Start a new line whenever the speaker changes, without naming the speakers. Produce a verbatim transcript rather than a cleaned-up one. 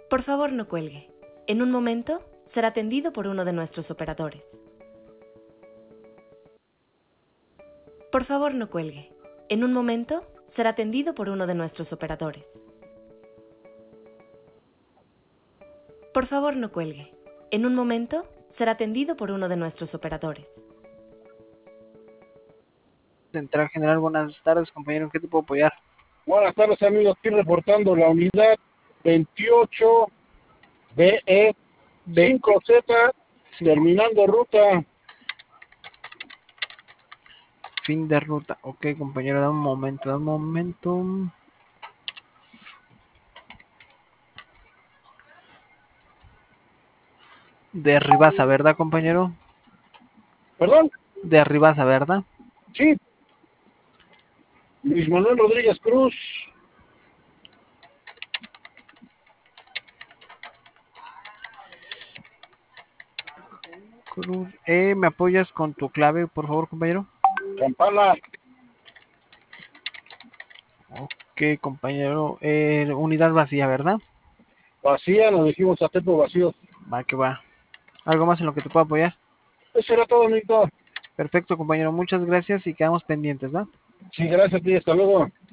Por favor, no cuelgue. En un momento será atendido por uno de nuestros operadores. Por favor, no cuelgue. En un momento será atendido por uno de nuestros operadores. Por favor, no cuelgue. En un momento será atendido por uno de nuestros operadores.
Central General, buenas tardes, compañero, ¿en qué te puedo apoyar?
Buenas tardes, amigos. Aquí reportando la unidad veintiocho B E cinco Z, terminando ruta.
Fin de ruta. Ok, compañero, da un momento, da un momento. De Ribasa, ¿verdad, compañero?
¿Perdón?
De Ribasa, ¿verdad?
Sí. Luis Manuel Rodríguez Cruz.
Cruz. Eh, ¿me apoyas con tu clave, por favor, compañero?
Campana.
Ok, compañero. Eh, unidad vacía, ¿verdad?
Vacía, nos dijimos a tempo vacío.
Va, que va. ¿Algo más en lo que te pueda apoyar?
Eso era todo, amiguito.
Perfecto, compañero. Muchas gracias y quedamos pendientes, ¿va?
Sí, gracias a ti. Hasta luego.